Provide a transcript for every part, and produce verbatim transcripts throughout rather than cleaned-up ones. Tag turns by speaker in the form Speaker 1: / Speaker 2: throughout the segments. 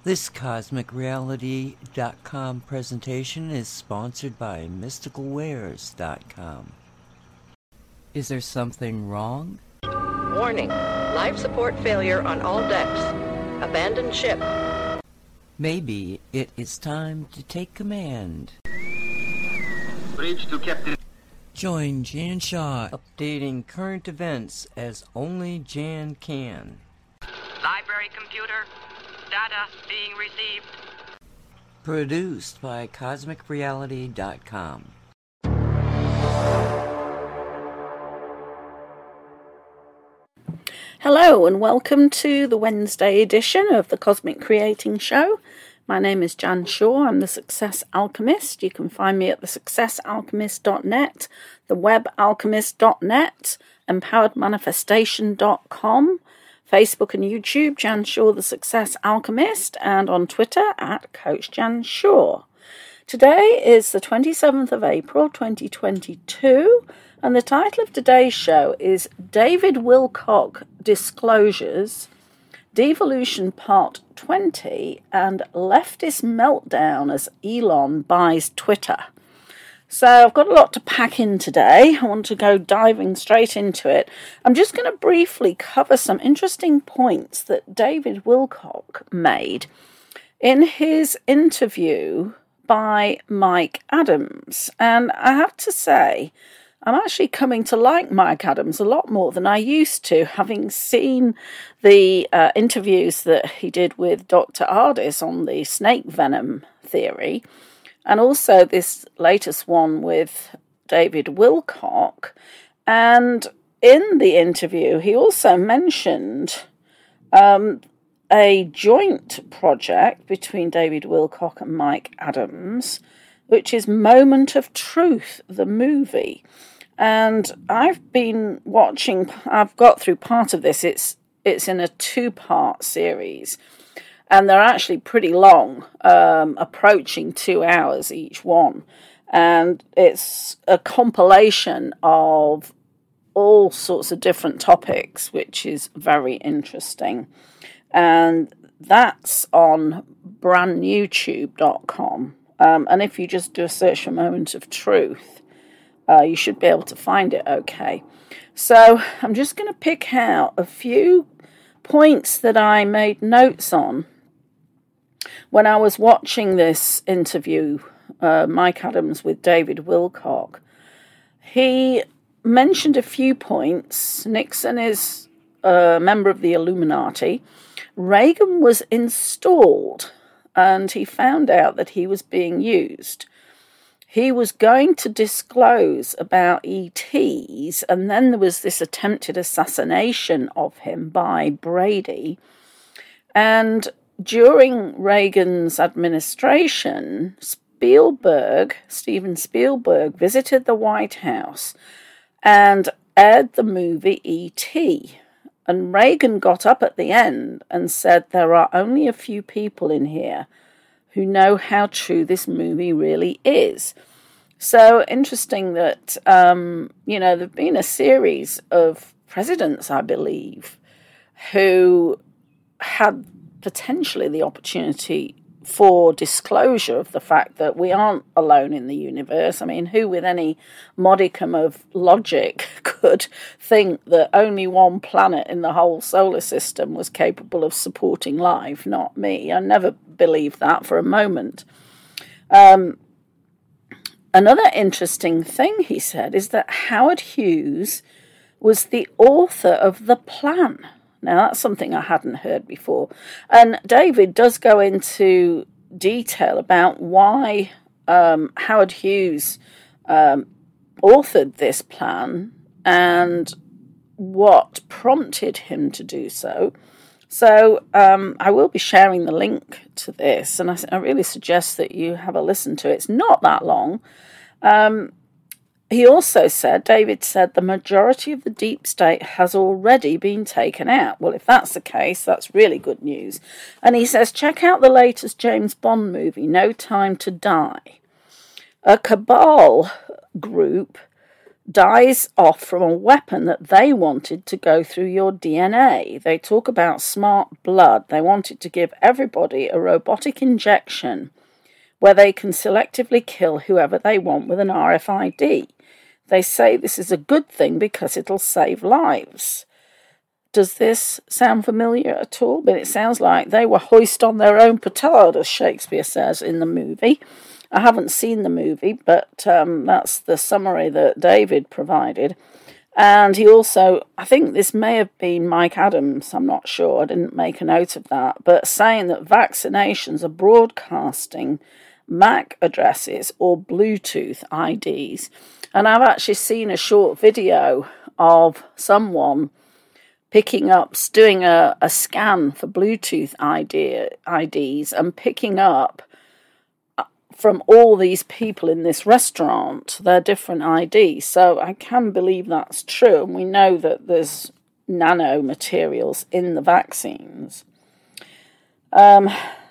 Speaker 1: This Cosmic Reality dot com presentation is sponsored by Mystical Wares dot com. Is there something wrong?
Speaker 2: Warning. Life support failure on all decks. Abandoned ship.
Speaker 1: Maybe it is time to take command.
Speaker 3: Bridge to Captain.
Speaker 1: Join Jan Shaw, updating current events as only Jan can.
Speaker 4: Library computer. Data being received.
Speaker 1: Produced by Cosmic Reality dot com.
Speaker 5: Hello and welcome to the Wednesday edition of the Cosmic Creating Show. My name is Jan Shaw. I'm the Success Alchemist. You can find me at the success alchemist dot net, the web alchemist dot net, empowered manifestation dot com, Facebook and YouTube, Jan Shaw the Success Alchemist, and on Twitter at Coach Jan Shaw. Today is the twenty-seventh of April twenty twenty-two, and the title of today's show is David Wilcock Disclosures, Devolution Part twenty, and Leftist Meltdown as Elon Buys Twitter. So I've got a lot to pack in today. I want to go diving straight into it. I'm just going to briefly cover some interesting points that David Wilcock made in his interview by Mike Adams. And I have to say, I'm actually coming to like Mike Adams a lot more than I used to, having seen the uh, interviews that he did with Doctor Ardis on the snake venom theory, and also this latest one with David Wilcock. And in the interview, he also mentioned um, a joint project between David Wilcock and Mike Adams, which is Moment of Truth, the movie. And I've been watching, I've got through part of this. It's it's in a two-part series. And they're actually pretty long, um, approaching two hours each one. And it's a compilation of all sorts of different topics, which is very interesting. And that's on brand new tube dot com. Um, and if you just do a search for Moment of Truth, uh, you should be able to find it okay. So I'm just going to pick out a few points that I made notes on when I was watching this interview, uh, Mike Adams with David Wilcock. He mentioned a few points. Nixon is a member of the Illuminati. Reagan was installed, and he found out that he was being used. He was going to disclose about E Ts, and then there was this attempted assassination of him by Brady. And during Reagan's administration, Spielberg, Steven Spielberg, visited the White House and aired the movie E T. And Reagan got up at the end and said, there are only a few people in here who know how true this movie really is. So interesting that, um, you know, there have been a series of presidents, I believe, who had potentially the opportunity for disclosure of the fact that we aren't alone in the universe. I mean, who with any modicum of logic could think that only one planet in the whole solar system was capable of supporting life? Not me. I never believed that for a moment. Um, another interesting thing he said is that Howard Hughes was the author of the plan. Now, that's something I hadn't heard before. And David does go into detail about why um, Howard Hughes um, authored this plan and what prompted him to do so. So um, I will be sharing the link to this, and I, I really suggest that you have a listen to it. It's not that long. Um, He also said, David said, the majority of the deep state has already been taken out. Well, if that's the case, that's really good news. And he says, check out the latest James Bond movie, No Time to Die. A cabal group dies off from a weapon that they wanted to go through your D N A. They talk about smart blood. They wanted to give everybody a robotic injection where they can selectively kill whoever they want with an R F I D. They say this is a good thing because it'll save lives. Does this sound familiar at all? But it sounds like they were hoist on their own petard, as Shakespeare says in the movie. I haven't seen the movie, but um, that's the summary that David provided. And he also, I think this may have been Mike Adams, I'm not sure, I didn't make a note of that, but saying that vaccinations are broadcasting M A C addresses or Bluetooth I Ds. And I've actually seen a short video of someone picking up, doing a, a scan for Bluetooth I D, I Ds and picking up from all these people in this restaurant their different I Ds. So I can believe that's true. And we know that there's nanomaterials in the vaccines. Um,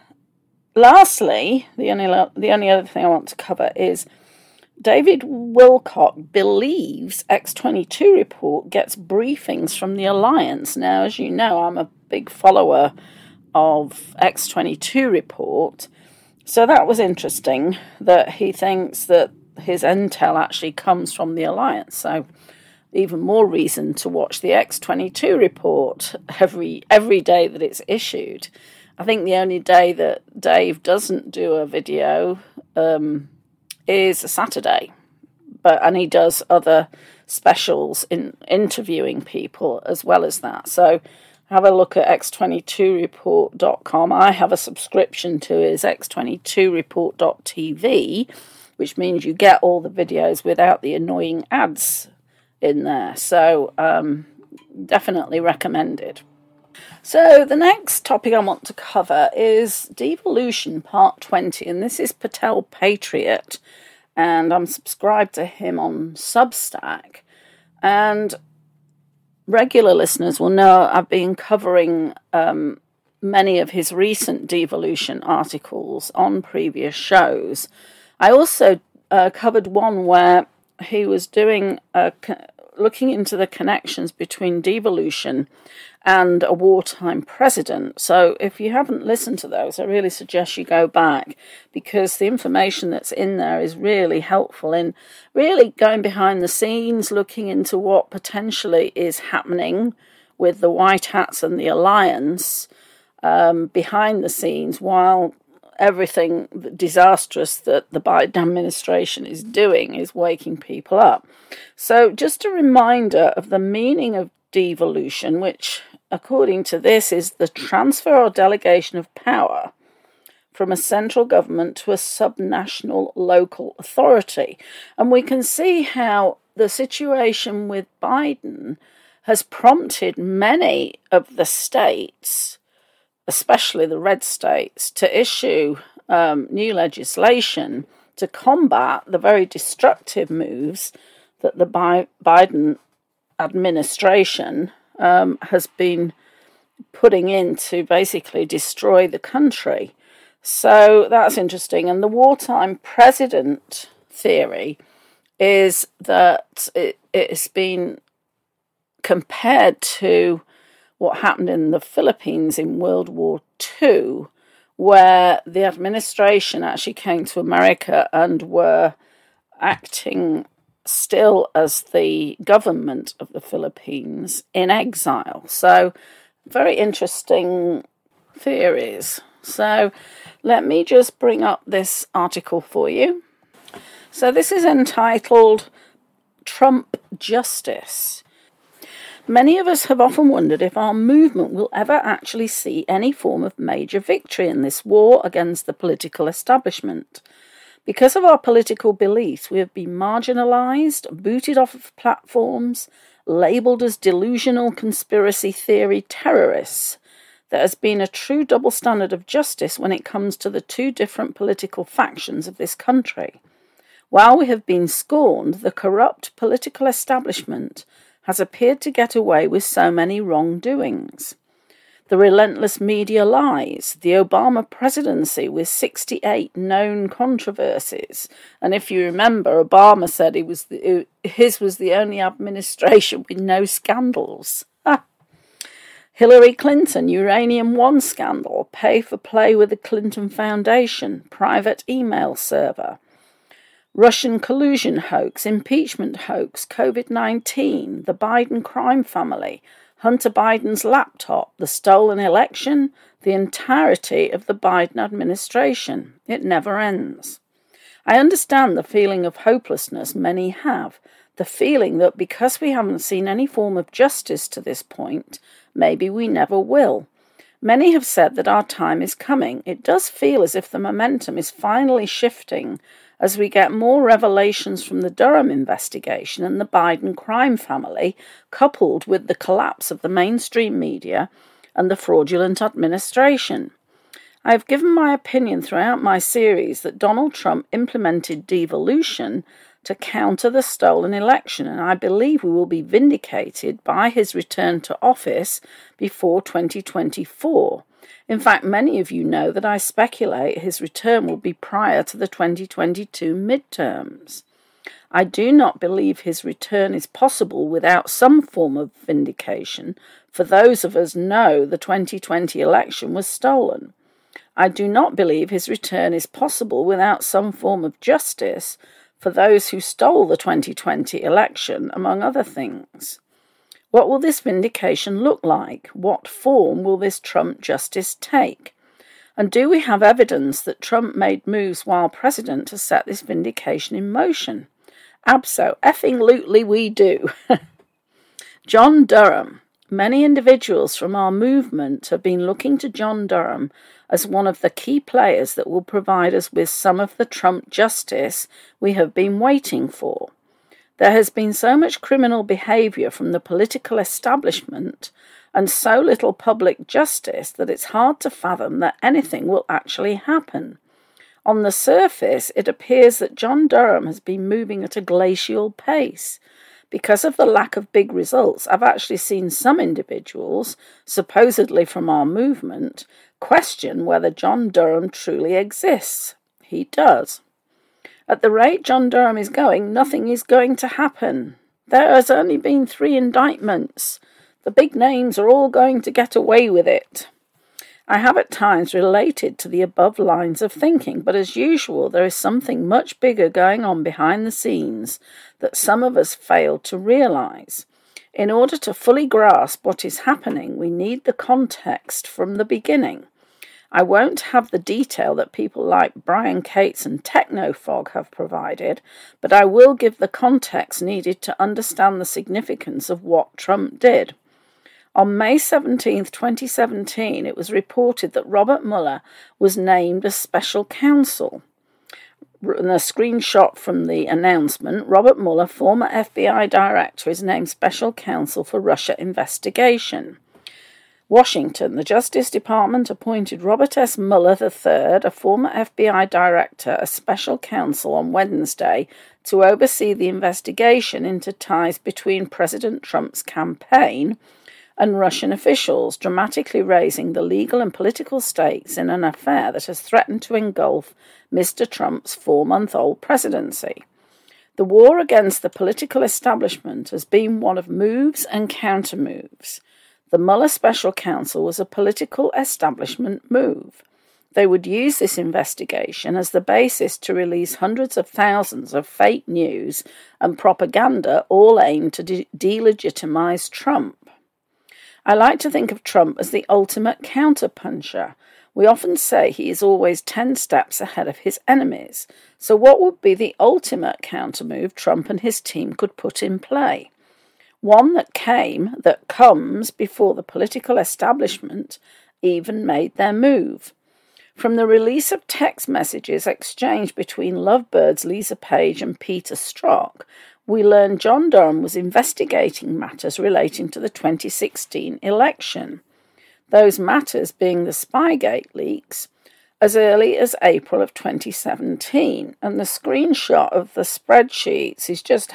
Speaker 5: lastly, the only, the only other thing I want to cover is David Wilcock believes X twenty-two report gets briefings from the Alliance. Now, as you know, I'm a big follower of X twenty-two report. So that was interesting that he thinks that his intel actually comes from the Alliance. So even more reason to watch the X twenty-two report every every day that it's issued. I think the only day that Dave doesn't do a video um, is a Saturday. But and he does other specials in interviewing people as well as that. So have a look at x twenty-two report dot com. I have a subscription to his x twenty-two report dot t v, which means you get all the videos without the annoying ads in there. So um, definitely recommended. So the next topic I want to cover is Devolution Part twenty, and this is Patel Patriot, and I'm subscribed to him on Substack. And regular listeners will know I've been covering um, many of his recent devolution articles on previous shows. I also uh, covered one where he was doing a, looking into the connections between devolution and a wartime president. So if you haven't listened to those, I really suggest you go back, because the information that's in there is really helpful in really going behind the scenes, looking into what potentially is happening with the White Hats and the Alliance um, behind the scenes, while everything disastrous that the Biden administration is doing is waking people up. So just a reminder of the meaning of devolution, which according to this is the transfer or delegation of power from a central government to a subnational local authority. And we can see how the situation with Biden has prompted many of the states, especially the red states, to issue um, new legislation to combat the very destructive moves that the Bi- Biden administration um, has been putting in to basically destroy the country. So that's interesting. And the wartime president theory is that it, it's been compared to what happened in the Philippines in World War Two, where the administration actually came to America and were acting still as the government of the Philippines in exile. So very interesting theories. So let me just bring up this article for you. So this is entitled Trump Justice. Many of us have often wondered if our movement will ever actually see any form of major victory in this war against the political establishment. Because of our political beliefs, we have been marginalised, booted off of platforms, labelled as delusional conspiracy theory terrorists. There has been a true double standard of justice when it comes to the two different political factions of this country. While we have been scorned, the corrupt political establishment has appeared to get away with so many wrongdoings. the relentless media lies, the Obama presidency with sixty-eight known controversies. And if you remember, Obama said he was the, his was the only administration with no scandals. Ah. Hillary Clinton, Uranium One scandal, pay for play with the Clinton Foundation, private email server, Russian collusion hoax, impeachment hoax, COVID nineteen, the Biden crime family, Hunter Biden's laptop, the stolen election, the entirety of the Biden administration. It never ends. I understand the feeling of hopelessness many have, the feeling that because we haven't seen any form of justice to this point, maybe we never will. Many have said that our time is coming. It does feel as if the momentum is finally shifting as we get more revelations from the Durham investigation and the Biden crime family, coupled with the collapse of the mainstream media and the fraudulent administration. I have given my opinion throughout my series that Donald Trump implemented devolution to counter the stolen election, and I believe we will be vindicated by his return to office before twenty twenty-four. In fact, many of you know that I speculate his return will be prior to the twenty twenty-two midterms. I do not believe his return is possible without some form of vindication, for those of us know the twenty twenty election was stolen. I do not believe his return is possible without some form of justice for those who stole the twenty twenty election, among other things. What will this vindication look like? What form will this Trump justice take? And do we have evidence that Trump made moves while president to set this vindication in motion? Abso-effing-lutely we do. John Durham. Many individuals from our movement have been looking to John Durham as one of the key players that will provide us with some of the Trump justice we have been waiting for. There has been so much criminal behaviour from the political establishment and so little public justice that it's hard to fathom that anything will actually happen. On the surface, it appears that John Durham has been moving at a glacial pace. Because of the lack of big results, I've actually seen some individuals, supposedly from our movement, question whether John Durham truly exists. He does. At the rate John Durham is going, nothing is going to happen. There has only been three indictments. The big names are all going to get away with it. I have at times related to the above lines of thinking, but as usual there is something much bigger going on behind the scenes that some of us failed to realise. In order to fully grasp what is happening, we need the context from the beginning. I won't have the detail that people like Brian Cates and Technofog have provided, but I will give the context needed to understand the significance of what Trump did. On May seventeenth, twenty seventeen, it was reported that Robert Mueller was named as special counsel. In a screenshot from the announcement, Robert Mueller, former F B I director, is named special counsel for Russia investigation. Washington, the Justice Department appointed Robert S. Mueller the third, a former F B I director, as special counsel on Wednesday to oversee the investigation into ties between President Trump's campaign and Russian officials, dramatically raising the legal and political stakes in an affair that has threatened to engulf Mister Trump's four-month-old presidency. The war against the political establishment has been one of moves and counter-moves. The Mueller special counsel was a political establishment move. They would use this investigation as the basis to release hundreds of thousands of fake news and propaganda, all aimed to de- delegitimize Trump. I like to think of Trump as the ultimate counterpuncher. We often say he is always ten steps ahead of his enemies. So what would be the ultimate countermove Trump and his team could put in play? One that came, that comes, before the political establishment even made their move. From the release of text messages exchanged between Lovebirds Lisa Page and Peter Strzok, we learned John Durham was investigating matters relating to the twenty sixteen election, those matters being the Spygate leaks, as early as April of twenty seventeen, and the screenshot of the spreadsheets is just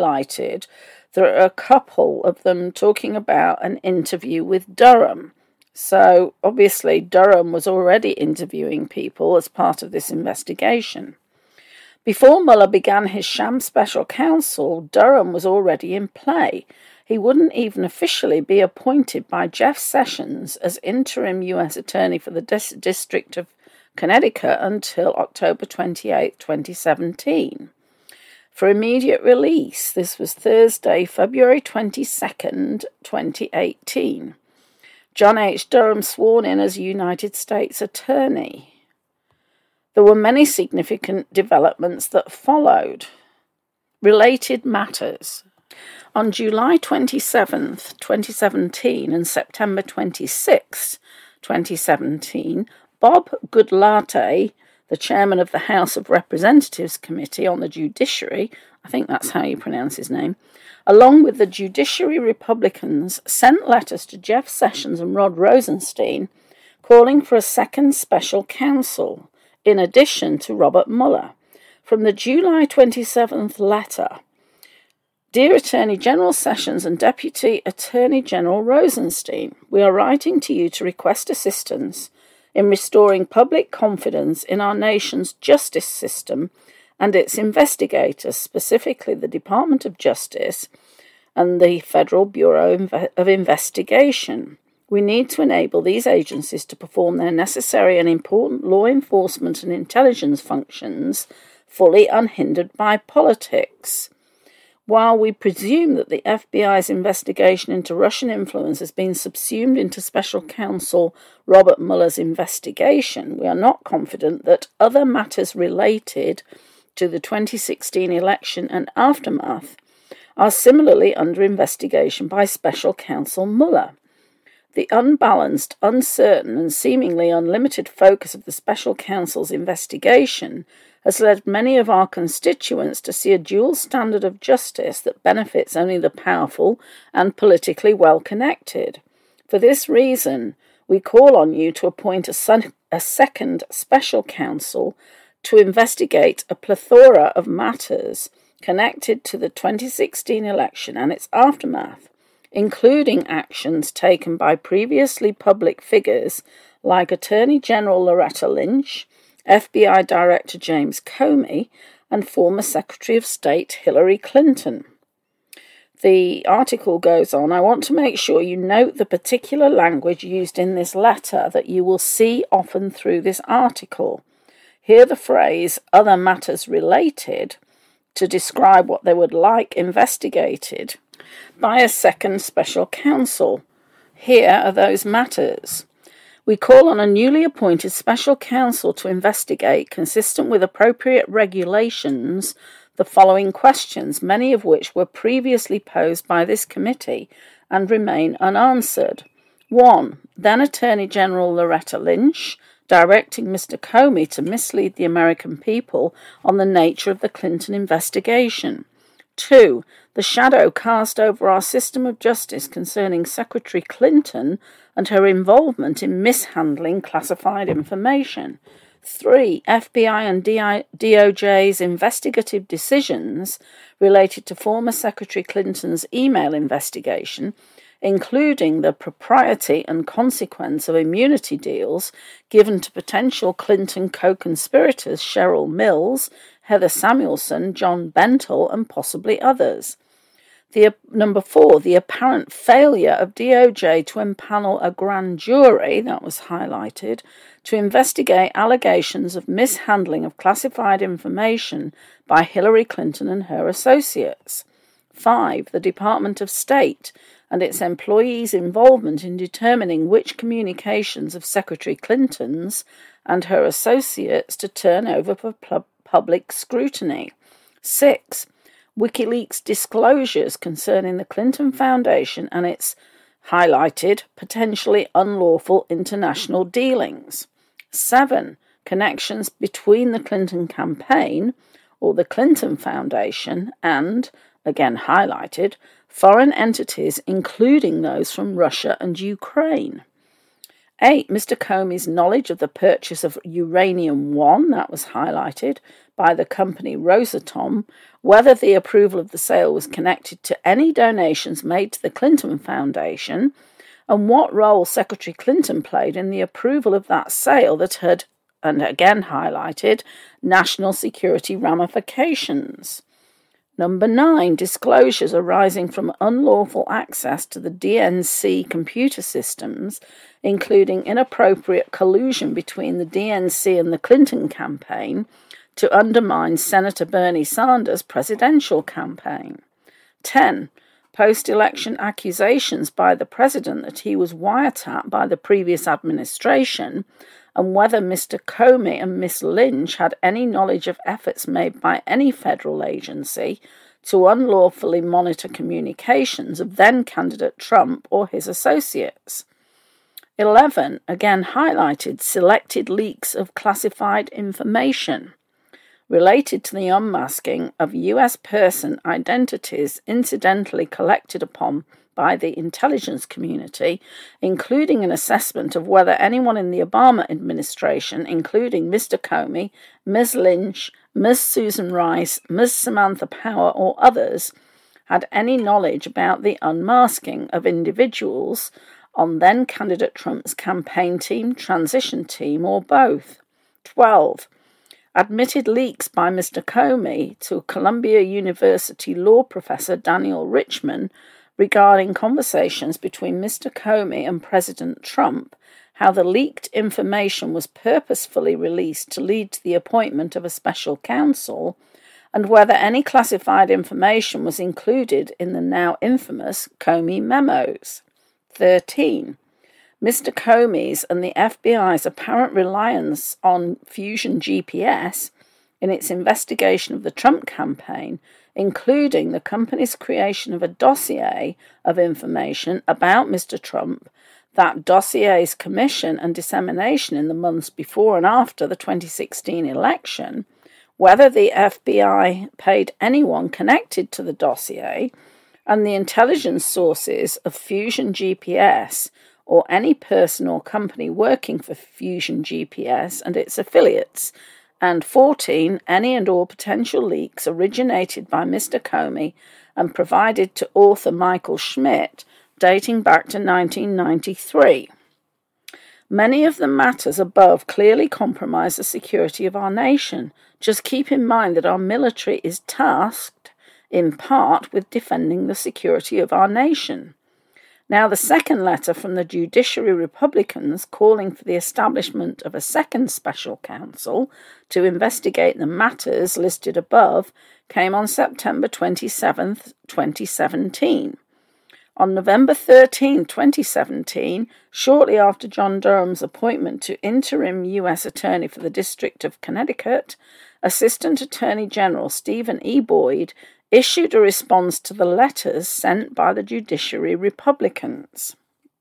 Speaker 5: highlighted. There are a couple of them talking about an interview with Durham. So obviously Durham was already interviewing people as part of this investigation. Before Mueller began his sham special counsel, Durham was already in play. He wouldn't even officially be appointed by Jeff Sessions as interim U S Attorney for the Dis- District of Connecticut until October twenty-eighth, twenty seventeen. For immediate release, this was Thursday, February twenty-second, twenty eighteen. John H. Durham sworn in as United States Attorney. There were many significant developments that followed. Related matters. On July twenty-seventh, twenty seventeen and September twenty-sixth, twenty seventeen, Bob Goodlatte, the chairman of the House of Representatives Committee on the Judiciary, I think that's how you pronounce his name, along with the Judiciary Republicans, sent letters to Jeff Sessions and Rod Rosenstein calling for a second special counsel, in addition to Robert Mueller. From the July twenty-seventh letter, Dear Attorney General Sessions and Deputy Attorney General Rosenstein, we are writing to you to request assistance in restoring public confidence in our nation's justice system and its investigators, specifically the Department of Justice and the Federal Bureau of Investigation. We need to enable these agencies to perform their necessary and important law enforcement and intelligence functions fully unhindered by politics. While we presume that the F B I's investigation into Russian influence has been subsumed into Special Counsel Robert Mueller's investigation, we are not confident that other matters related to the twenty sixteen election and aftermath are similarly under investigation by Special Counsel Mueller. The unbalanced, uncertain, and seemingly unlimited focus of the Special Counsel's investigation has led many of our constituents to see a dual standard of justice that benefits only the powerful and politically well-connected. For this reason, we call on you to appoint a, son- a second special counsel to investigate a plethora of matters connected to the twenty sixteen election and its aftermath, including actions taken by previously public figures like Attorney General Loretta Lynch, F B I Director James Comey, and former Secretary of State Hillary Clinton. The article goes on, I want to make sure you note the particular language used in this letter that you will see often through this article. Hear the phrase, other matters related, to describe what they would like investigated by a second special counsel. Here are those matters. We call on a newly appointed special counsel to investigate, consistent with appropriate regulations, the following questions, many of which were previously posed by this committee and remain unanswered. One, then Attorney General Loretta Lynch, directing Mister Comey to mislead the American people on the nature of the Clinton investigation. Two, the shadow cast over our system of justice concerning Secretary Clinton and her involvement in mishandling classified information. Three, F B I and D O J's investigative decisions related to former Secretary Clinton's email investigation, including the propriety and consequence of immunity deals given to potential Clinton co-conspirators Cheryl Mills, Heather Samuelson, John Bentel, and possibly others. The, number four, the apparent failure of D O J to empanel a grand jury, that was highlighted, to investigate allegations of mishandling of classified information by Hillary Clinton and her associates. Five, the Department of State and its employees' involvement in determining which communications of Secretary Clinton's and her associates to turn over for pub- public scrutiny. Six, WikiLeaks disclosures concerning the Clinton Foundation and its highlighted potentially unlawful international dealings. Seven, connections between the Clinton campaign or the Clinton Foundation and, again highlighted, foreign entities including those from Russia and Ukraine. Eight, Mister Comey's knowledge of the purchase of Uranium One, that was highlighted, by the company Rosatom, whether the approval of the sale was connected to any donations made to the Clinton Foundation, and what role Secretary Clinton played in the approval of that sale that had, and again highlighted, national security ramifications. Number nine, disclosures arising from unlawful access to the D N C computer systems, including inappropriate collusion between the D N C and the Clinton campaign to undermine Senator Bernie Sanders' presidential campaign. ten. Post-election accusations by the president that he was wiretapped by the previous administration, and whether Mister Comey and Miss Lynch had any knowledge of efforts made by any federal agency to unlawfully monitor communications of then-candidate Trump or his associates. eleven. Again highlighted selected leaks of classified information related to the unmasking of U S person identities incidentally collected upon by the intelligence community, including an assessment of whether anyone in the Obama administration, including Mister Comey, Miz Lynch, Miz Susan Rice, Miz Samantha Power, or others, had any knowledge about the unmasking of individuals on then-candidate Trump's campaign team, transition team, or both. twelve. Admitted leaks by Mister Comey to Columbia University law professor Daniel Richman regarding conversations between Mister Comey and President Trump, how the leaked information was purposefully released to lead to the appointment of a special counsel, and whether any classified information was included in the now infamous Comey memos. thirteen. Mister Comey's and the F B I's apparent reliance on Fusion G P S in its investigation of the Trump campaign, including the company's creation of a dossier of information about Mister Trump, that dossier's commission and dissemination in the months before and after the twenty sixteen election, whether the F B I paid anyone connected to the dossier, and the intelligence sources of Fusion G P S or any person or company working for Fusion G P S and its affiliates, and fourteen. Any and all potential leaks originated by Mister Comey and provided to author Michael Schmidt, dating back to nineteen ninety-three. Many of the matters above clearly compromise the security of our nation. Just keep in mind that our military is tasked, in part, with defending the security of our nation. Now, the second letter from the Judiciary Republicans calling for the establishment of a second special counsel to investigate the matters listed above came on September twenty-seventh, twenty seventeen. On November thirteenth, twenty seventeen, shortly after John Durham's appointment to interim U S Attorney for the District of Connecticut, Assistant Attorney General Stephen E. Boyd issued a response to the letters sent by the Judiciary Republicans.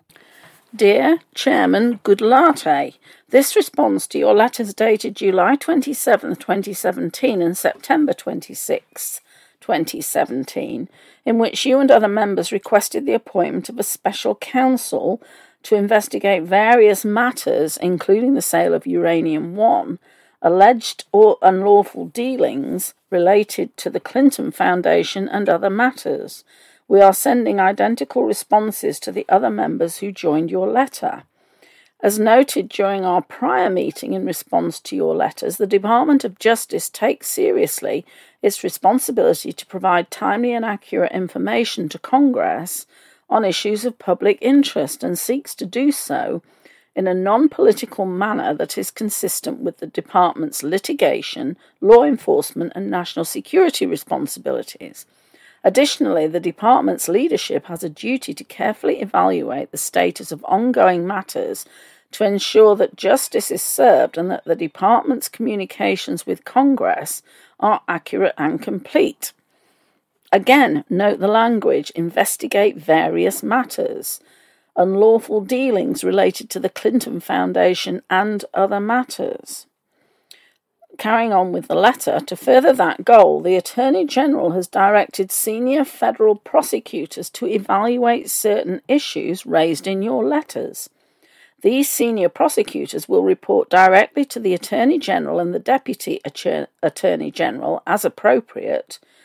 Speaker 5: Dear Chairman Goodlatte, this response to your letters dated July twenty-seventh, twenty seventeen and September twenty-sixth, twenty seventeen, in which you and other members requested the appointment of a special counsel to investigate various matters, including the sale of Uranium One, alleged or unlawful dealings related to the Clinton Foundation and other matters. We are sending identical responses to the other members who joined your letter. As noted during our prior meeting in response to your letters, the Department of Justice takes seriously its responsibility to provide timely and accurate information to Congress on issues of public interest and seeks to do so in a non-political manner that is consistent with the Department's litigation, law enforcement, and national security responsibilities. Additionally, the Department's leadership has a duty to carefully evaluate the status of ongoing matters to ensure that justice is served and that the Department's communications with Congress are accurate and complete. Again, note the language, investigate various matters. Unlawful dealings related to the Clinton Foundation and other matters. Carrying on with the letter, to further that goal, the Attorney General has directed senior federal prosecutors to evaluate certain issues raised in your letters. These senior prosecutors will report directly to the Attorney General and the Deputy Attorney General as appropriate,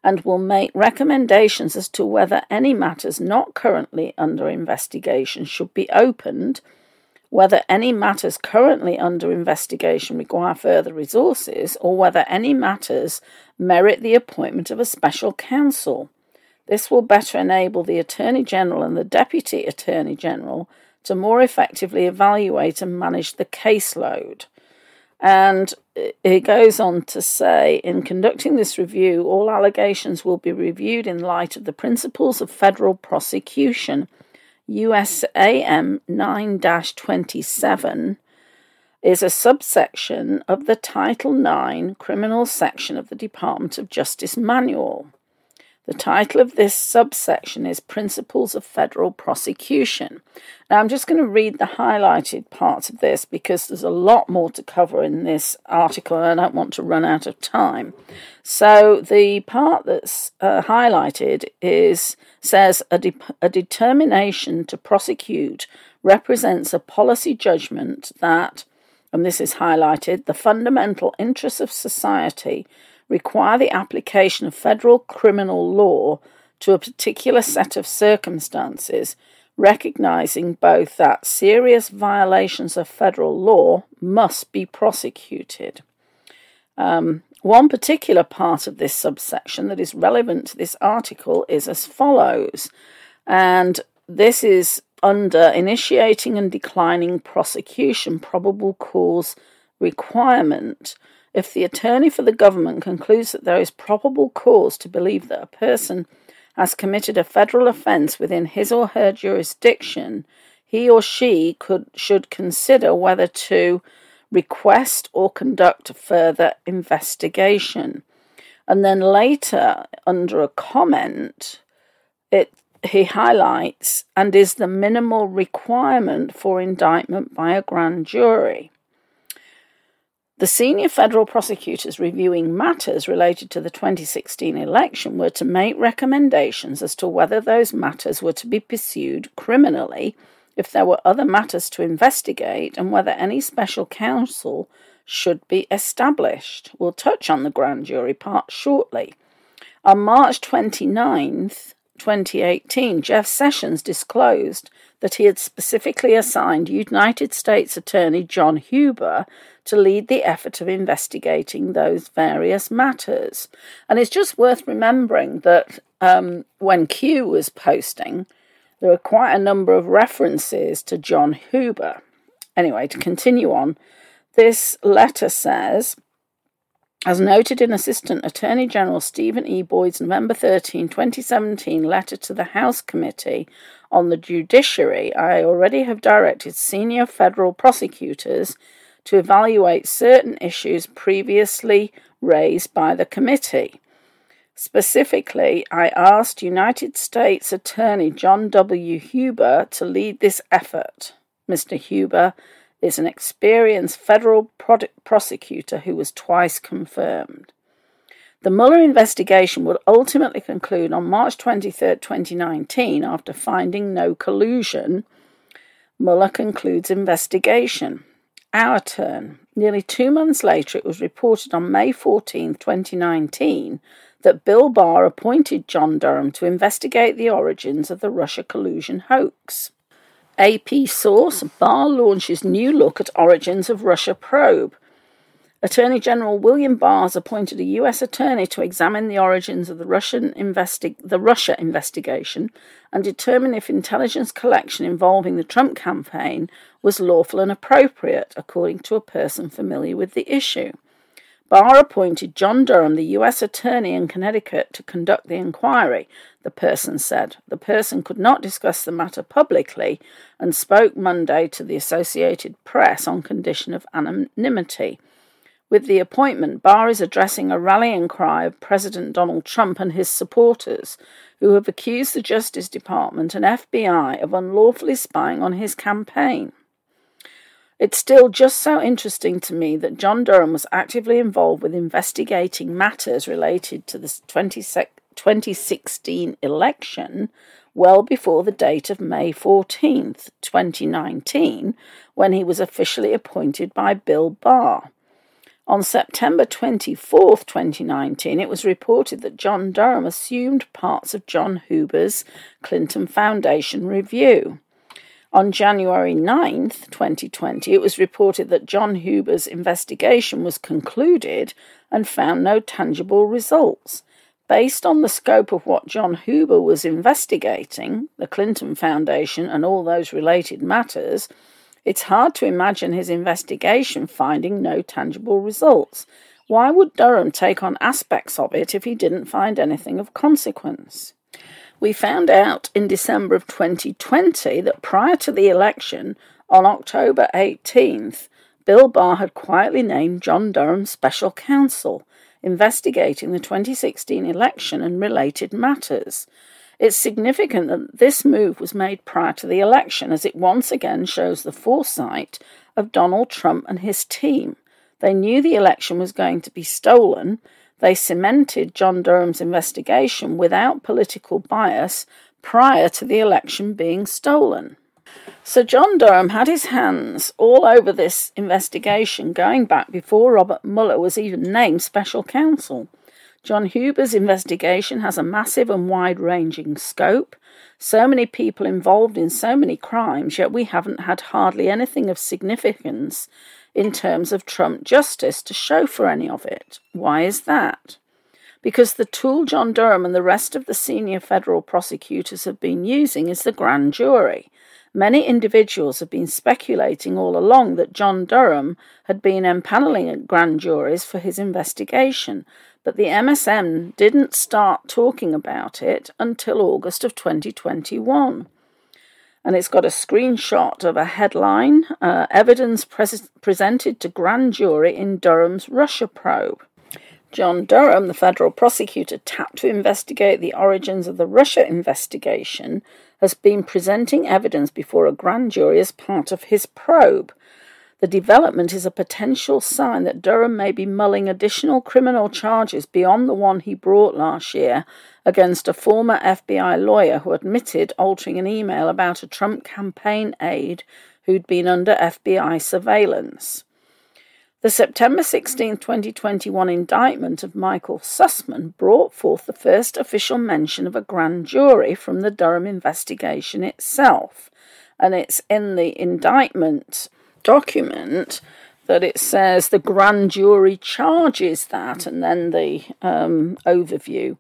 Speaker 5: and will make recommendations as to whether any matters not currently under investigation should be opened, whether any matters currently under investigation require further resources, or whether any matters merit the appointment of a special counsel. This will better enable the Attorney General and the Deputy Attorney General to more effectively evaluate and manage the caseload. And it goes on to say, in conducting this review, all allegations will be reviewed in light of the principles of federal prosecution. U S A M nine dash twenty-seven is a subsection of the Title nine Criminal Section of the Department of Justice Manual. The title of this subsection is Principles of Federal Prosecution. Now, I'm just going to read the highlighted parts of this because there's a lot more to cover in this article and I don't want to run out of time. So the part that's uh, highlighted is says a, de- a determination to prosecute represents a policy judgment that, and this is highlighted, the fundamental interests of society require the application of federal criminal law to a particular set of circumstances, recognizing both that serious violations of federal law must be prosecuted. Um, one particular part of this subsection that is relevant to this article is as follows, and this is under initiating and declining prosecution probable cause requirement. If the attorney for the government concludes that there is probable cause to believe that a person has committed a federal offence within his or her jurisdiction, he or she could should consider whether to request or conduct further investigation. And then later, under a comment, it he highlights, and is the minimal requirement for indictment by a grand jury. The senior federal prosecutors reviewing matters related to the twenty sixteen election were to make recommendations as to whether those matters were to be pursued criminally, if there were other matters to investigate, and whether any special counsel should be established. We'll touch on the grand jury part shortly. On March twenty-ninth, twenty eighteen, Jeff Sessions disclosed that he had specifically assigned United States Attorney John Huber to lead the effort of investigating those various matters. And it's just worth remembering that um, when Q was posting, there were quite a number of references to John Huber. Anyway, to continue on, this letter says, as noted in Assistant Attorney General Stephen E. Boyd's November thirteenth, twenty seventeen letter to the House Committee on the Judiciary, I already have directed senior federal prosecutors to evaluate certain issues previously raised by the committee. Specifically, I asked United States Attorney John W. Huber to lead this effort. Mister Huber is an experienced federal pro- prosecutor who was twice confirmed. The Mueller investigation would ultimately conclude on March twenty-third, twenty nineteen, after finding no collusion. Mueller concludes investigation. Our turn. Nearly two months later, it was reported on May fourteenth, twenty nineteen, that Bill Barr appointed John Durham to investigate the origins of the Russia collusion hoax. A P source, Barr launches new look at origins of Russia probe. Attorney General William Barr has appointed a U S attorney to examine the origins of the Russian investi- the Russia investigation and determine if intelligence collection involving the Trump campaign was lawful and appropriate, according to a person familiar with the issue. Barr appointed John Durham, the U S attorney in Connecticut, to conduct the inquiry, the person said. The person could not discuss the matter publicly and spoke Monday to the Associated Press on condition of anonymity. With the appointment, Barr is addressing a rallying cry of President Donald Trump and his supporters, who have accused the Justice Department and F B I of unlawfully spying on his campaign. It's still just so interesting to me that John Durham was actively involved with investigating matters related to the twenty sixteen election well before the date of May fourteenth, twenty nineteen, when he was officially appointed by Bill Barr. On September twenty-fourth, twenty nineteen, it was reported that John Durham assumed parts of John Huber's Clinton Foundation review. On January ninth, twenty twenty, it was reported that John Huber's investigation was concluded and found no tangible results. Based on the scope of what John Huber was investigating, the Clinton Foundation and all those related matters, it's hard to imagine his investigation finding no tangible results. Why would Durham take on aspects of it if he didn't find anything of consequence? We found out in December of twenty twenty that prior to the election, on October eighteenth, Bill Barr had quietly named John Durham special counsel, investigating the twenty sixteen election and related matters. It's significant that this move was made prior to the election, as it once again shows the foresight of Donald Trump and his team. They knew the election was going to be stolen. They cemented John Durham's investigation without political bias prior to the election being stolen. So John Durham had his hands all over this investigation going back before Robert Mueller was even named special counsel. John Huber's investigation has a massive and wide-ranging scope, so many people involved in so many crimes, yet we haven't had hardly anything of significance in terms of Trump justice to show for any of it. Why is that? Because the tool John Durham and the rest of the senior federal prosecutors have been using is the grand jury. Many individuals have been speculating all along that John Durham had been empaneling grand juries for his investigation, but the M S M didn't start talking about it until August of twenty twenty-one. And it's got a screenshot of a headline, uh, evidence pres- presented to grand jury in Durham's Russia probe. John Durham, the federal prosecutor tapped to investigate the origins of the Russia investigation, has been presenting evidence before a grand jury as part of his probe. The development is a potential sign that Durham may be mulling additional criminal charges beyond the one he brought last year against a former F B I lawyer who admitted altering an email about a Trump campaign aide who'd been under F B I surveillance. The September sixteenth, twenty twenty-one indictment of Michael Sussman brought forth the first official mention of a grand jury from the Durham investigation itself, and it's in the indictment document that it says the grand jury charges that, and then the um, overview.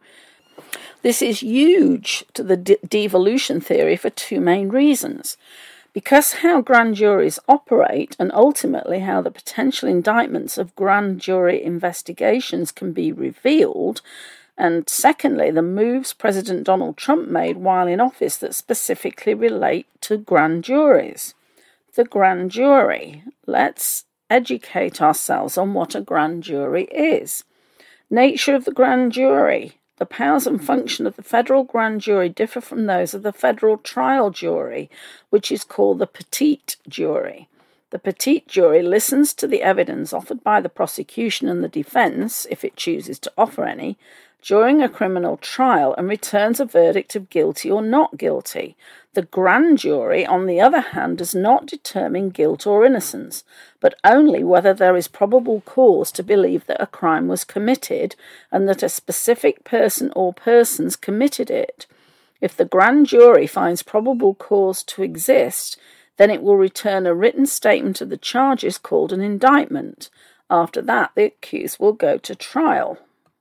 Speaker 5: This is huge to the de- devolution theory for two main reasons. Because how grand juries operate, and ultimately how the potential indictments of grand jury investigations can be revealed, and secondly, the moves President Donald Trump made while in office that specifically relate to grand juries. The grand jury. Let's educate ourselves on what a grand jury is. Nature of the grand jury. The powers and function of the federal grand jury differ from those of the federal trial jury, which is called the petite jury. The petite jury listens to the evidence offered by the prosecution and the defense, if it chooses to offer any, during a criminal trial and returns a verdict of guilty or not guilty. The grand jury, on the other hand, does not determine guilt or innocence, but only whether there is probable cause to believe that a crime was committed and that a specific person or persons committed it. If the grand jury finds probable cause to exist, then it will return a written statement of the charges called an indictment. After that, the accused will go to trial.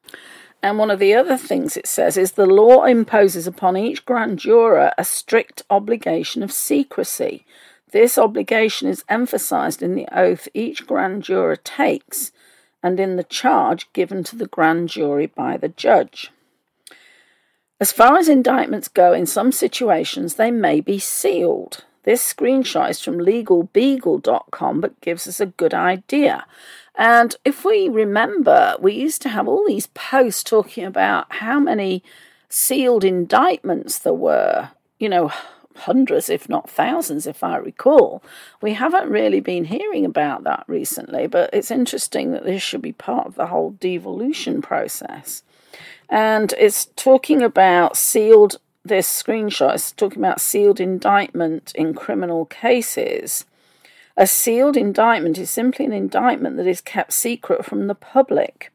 Speaker 5: And one of the other things it says is the law imposes upon each grand juror a strict obligation of secrecy. This obligation is emphasized in the oath each grand juror takes and in the charge given to the grand jury by the judge. As far as indictments go, in some situations they may be sealed. This screenshot is from legal beagle dot com but gives us a good idea. And if we remember, we used to have all these posts talking about how many sealed indictments there were, you know, hundreds, if not thousands, if I recall. We haven't really been hearing about that recently, but it's interesting that this should be part of the whole devolution process. And it's talking about sealed, this screenshot is talking about sealed indictment in criminal cases. A sealed indictment is simply an indictment that is kept secret from the public.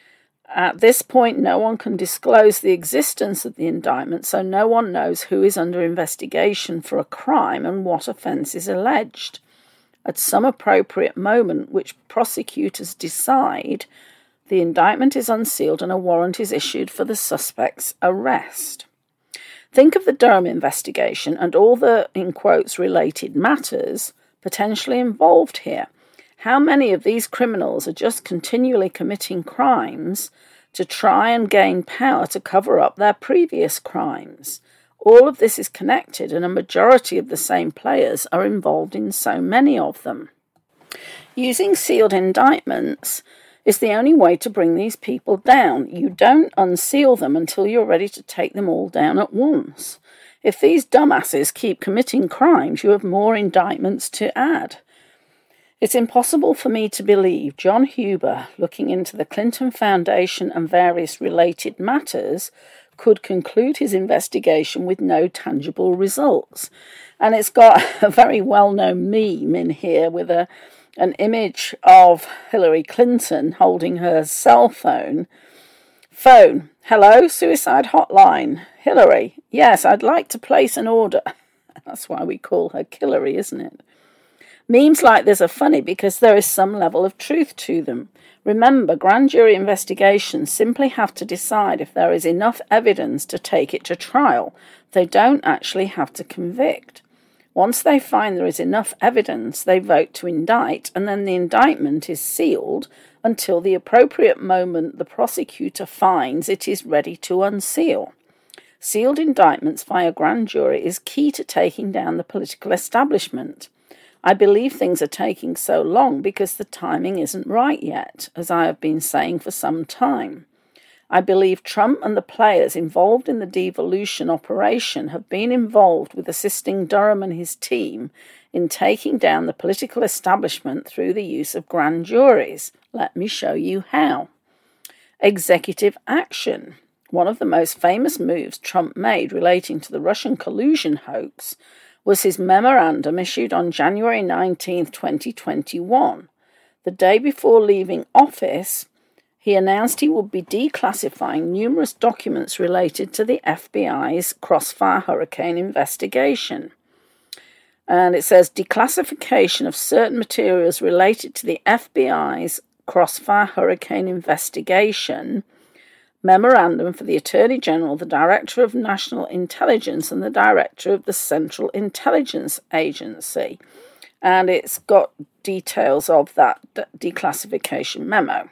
Speaker 5: At this point, no one can disclose the existence of the indictment, so no one knows who is under investigation for a crime and what offence is alleged. At some appropriate moment, which prosecutors decide, the indictment is unsealed and a warrant is issued for the suspect's arrest. Think of the Durham investigation and all the, in quotes, related matters potentially involved here. How many of these criminals are just continually committing crimes to try and gain power to cover up their previous crimes? All of this is connected, and a majority of the same players are involved in so many of them. Using sealed indictments is the only way to bring these people down. You don't unseal them until you're ready to take them all down at once. If these dumbasses keep committing crimes, you have more indictments to add. It's impossible for me to believe John Huber, looking into the Clinton Foundation and various related matters, could conclude his investigation with no tangible results. And it's got a very well-known meme in here with a an image of Hillary Clinton holding her cell phone. Phone, hello, suicide hotline. Hillary, yes, I'd like to place an order. That's why we call her Killary, isn't it? Memes like this are funny because there is some level of truth to them. Remember, grand jury investigations simply have to decide if there is enough evidence to take it to trial. They don't actually have to convict. Once they find there is enough evidence, they vote to indict, and then the indictment is sealed until the appropriate moment the prosecutor finds it is ready to unseal. Sealed indictments via grand jury is key to taking down the political establishment. I believe things are taking so long because the timing isn't right yet, as I have been saying for some time. I believe Trump and the players involved in the devolution operation have been involved with assisting Durham and his team in taking down the political establishment through the use of grand juries. Let me show you how. Executive action. One of the most famous moves Trump made relating to the Russian collusion hoax was his memorandum issued on January nineteenth, twenty twenty-one. The day before leaving office, he announced he would be declassifying numerous documents related to the F B I's Crossfire Hurricane investigation. And it says, declassification of certain materials related to the F B I's Crossfire Hurricane investigation, memorandum for the Attorney General, the Director of National Intelligence, and the Director of the Central Intelligence Agency. And it's got details of that declassification memo.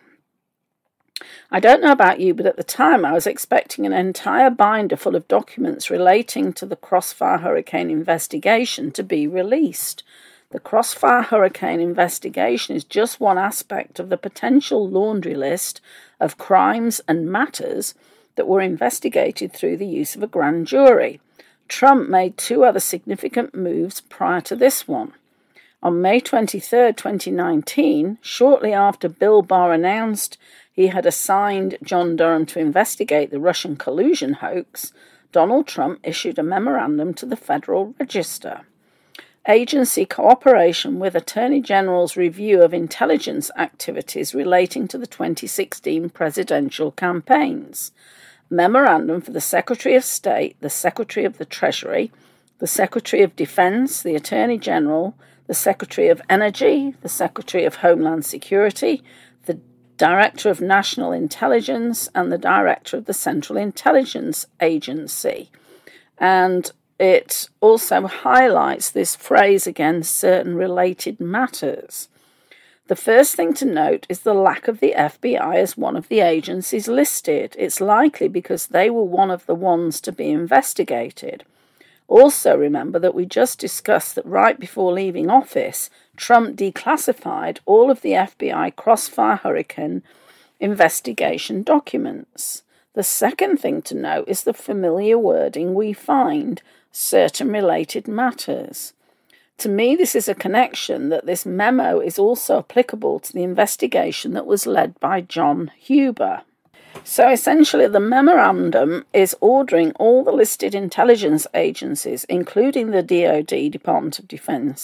Speaker 5: I don't know about you, but at the time I was expecting an entire binder full of documents relating to the Crossfire Hurricane investigation to be released. The Crossfire Hurricane investigation is just one aspect of the potential laundry list of crimes and matters that were investigated through the use of a grand jury. Trump made two other significant moves prior to this one. On May twenty-third, twenty nineteen, shortly after Bill Barr announced he had assigned John Durham to investigate the Russian collusion hoax, Donald Trump issued a memorandum to the Federal Register. Agency cooperation with Attorney General's review of intelligence activities relating to the twenty sixteen presidential campaigns. Memorandum for the Secretary of State, the Secretary of the Treasury, the Secretary of Defense, the Attorney General, the Secretary of Energy, the Secretary of Homeland Security, the Director of National Intelligence, and the Director of the Central Intelligence Agency. And it also highlights this phrase again, certain related matters. The first thing to note is the lack of the F B I as one of the agencies listed. It's likely because they were one of the ones to be investigated. Also remember that we just discussed that right before leaving office, Trump declassified all of the F B I Crossfire Hurricane investigation documents. The second thing to note is the familiar wording we find, certain related matters. To me, this is a connection that this memo is also applicable to the investigation that was led by John Huber. So essentially, the memorandum is ordering all the listed intelligence agencies, including the D O D, Department of Defense,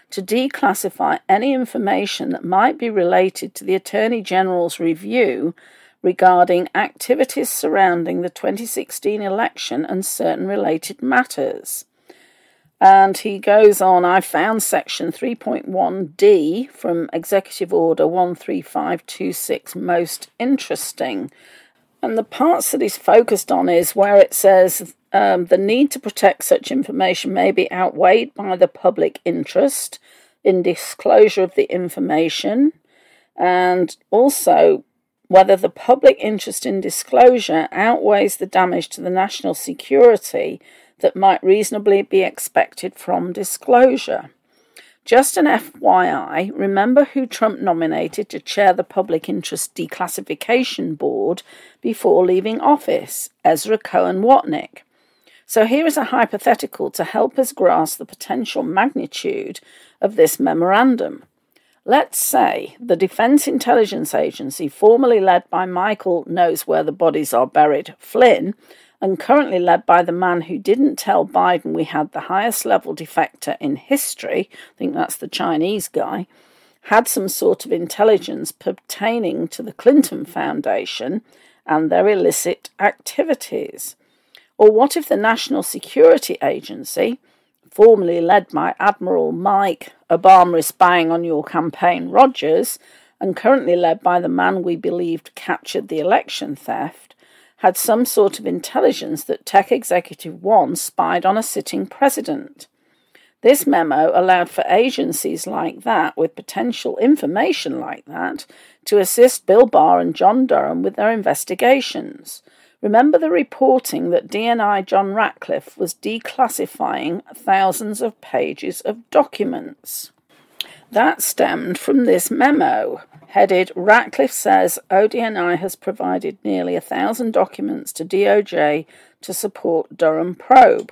Speaker 5: to declassify any information that might be related to the Attorney General's review regarding activities surrounding the twenty sixteen election and certain related matters. And he goes on, I found section three point one D from Executive Order one three five two six most interesting. And the parts that he's focused on is where it says um, the need to protect such information may be outweighed by the public interest in disclosure of the information, and also whether the public interest in disclosure outweighs the damage to the national security that might reasonably be expected from disclosure. Just an F Y I, remember who Trump nominated to chair the Public Interest Declassification Board before leaving office? Ezra Cohen Watnick. So here is a hypothetical to help us grasp the potential magnitude of this memorandum. Let's say the Defense Intelligence Agency, formerly led by Michael knows where the bodies are buried, Flynn, and currently led by the man who didn't tell Biden we had the highest level defector in history, I think that's the Chinese guy, had some sort of intelligence pertaining to the Clinton Foundation and their illicit activities. Or what if the National Security Agency, formerly led by Admiral Mike Obama is spying on your campaign Rogers, and currently led by the man we believed captured the election theft, had some sort of intelligence that Tech Executive One spied on a sitting president. This memo allowed for agencies like that, with potential information like that, to assist Bill Barr and John Durham with their investigations. Remember the reporting that D N I John Ratcliffe was declassifying thousands of pages of documents. That stemmed from this memo, headed Ratcliffe says O D N I has provided nearly a thousand documents to D O J to support Durham probe.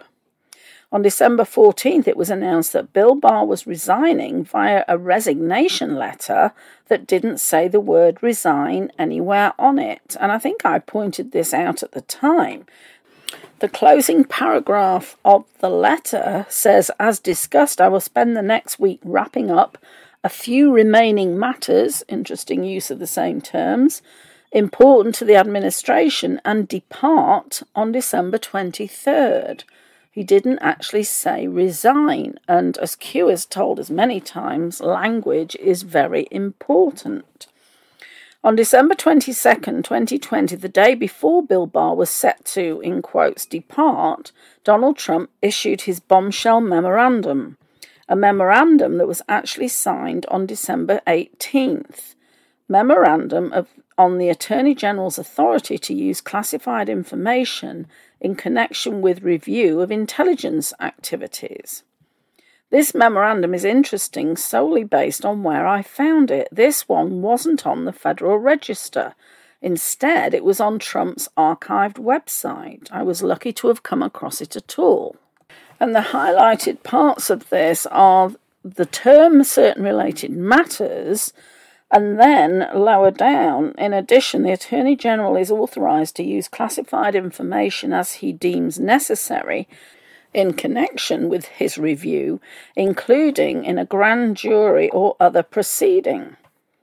Speaker 5: On December fourteenth, it was announced that Bill Barr was resigning via a resignation letter that didn't say the word resign anywhere on it. And I think I pointed this out at the time. The closing paragraph of the letter says, as discussed, I will spend the next week wrapping up a few remaining matters, interesting use of the same terms, important to the administration, and depart on December twenty-third. He didn't actually say resign, and as Q has told us many times, language is very important. On December twenty-second, twenty twenty, the day before Bill Barr was set to, in quotes, depart, Donald Trump issued his bombshell memorandum, a memorandum that was actually signed on December eighteenth. Memorandum of, on the Attorney General's authority to use classified information in connection with review of intelligence activities. This memorandum is interesting solely based on where I found it. This one wasn't on the Federal Register. Instead, it was on Trump's archived website. I was lucky to have come across it at all. And the highlighted parts of this are the term certain related matters, and then lower down, in addition, the Attorney General is authorised to use classified information as he deems necessary in connection with his review, including in a grand jury or other proceeding.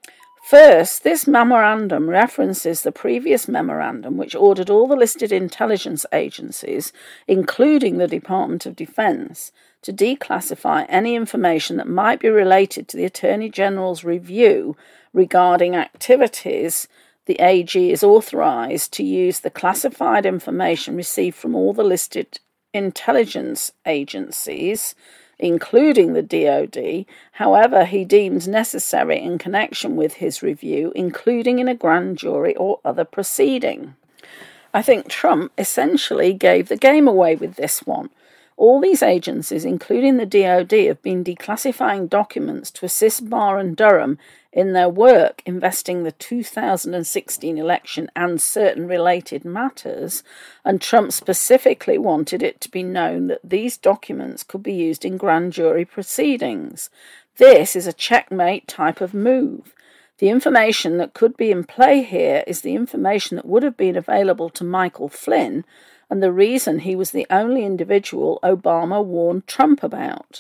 Speaker 5: First, this memorandum references the previous memorandum which ordered all the listed intelligence agencies, including the Department of Defense, to declassify any information that might be related to the Attorney General's review regarding activities. The A G is authorised to use the classified information received from all the listed intelligence agencies, including the D O D, however he deems necessary in connection with his review, including in a grand jury or other proceeding. I think Trump essentially gave the game away with this one. All these agencies, including the D O D, have been declassifying documents to assist Barr and Durham in their work investing the two thousand sixteen election and certain related matters, and Trump specifically wanted it to be known that these documents could be used in grand jury proceedings. This is a checkmate type of move. The information that could be in play here is the information that would have been available to Michael Flynn, and the reason he was the only individual Obama warned Trump about.